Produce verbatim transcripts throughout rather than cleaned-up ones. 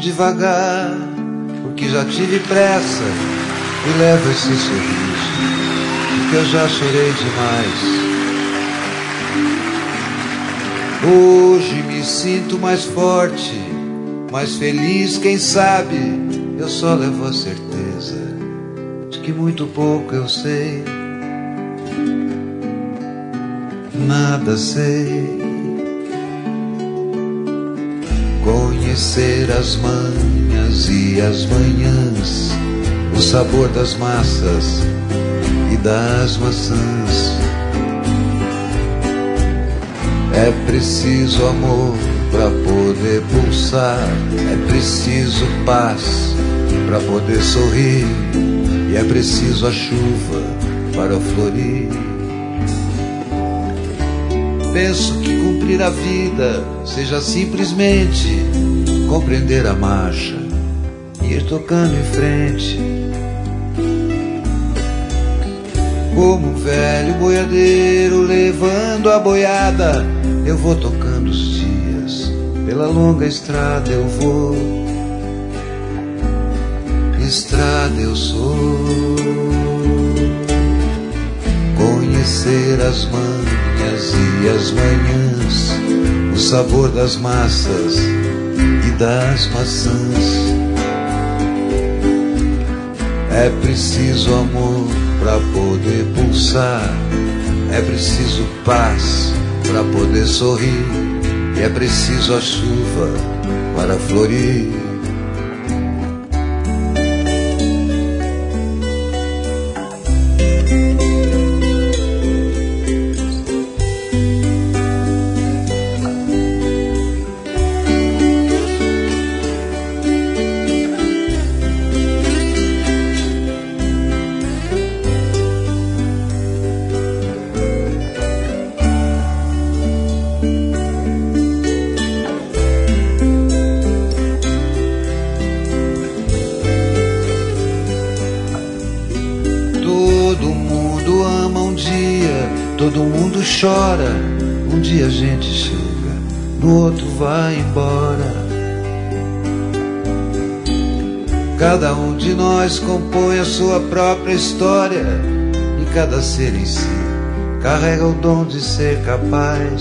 devagar, porque já tive pressa, e levo esse sorriso, porque eu já chorei demais. Hoje me sinto mais forte, mais feliz, quem sabe eu só levo a certeza de que muito pouco eu sei, nada sei. Conhecer as manhas e as manhãs, o sabor das massas e das maçãs. É preciso amor para poder pulsar, é preciso paz para poder sorrir, e é preciso a chuva para florir. Penso que cumprir a vida seja simplesmente compreender a marcha e ir tocando em frente. Como um velho boiadeiro levando a boiada, eu vou tocando os dias, pela longa estrada eu vou. Estrada eu sou. Conhecer as manhas e as manhãs, o sabor das massas e das maçãs. É preciso amor para poder pulsar, é preciso paz para poder sorrir, e é preciso a chuva para florir. Todo mundo chora, um dia a gente chega, no outro vai embora. Cada um de nós compõe a sua própria história, e cada ser em si carrega o dom de ser capaz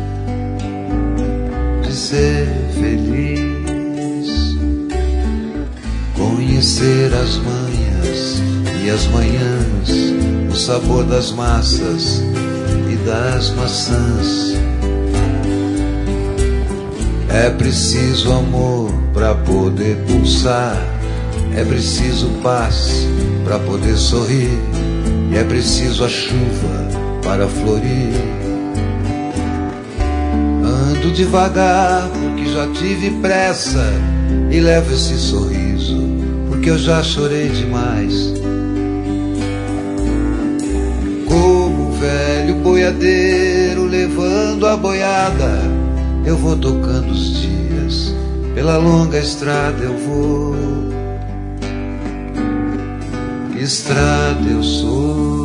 de ser feliz. Conhecer as manhas e as manhãs, o sabor das massas e das maçãs. É preciso amor para poder pulsar, é preciso paz para poder sorrir, e é preciso a chuva para florir. Ando devagar porque já tive pressa, e levo esse sorriso porque eu já chorei demais. Velho boiadeiro levando a boiada, eu vou tocando os dias, pela longa estrada eu vou. Estrada eu sou.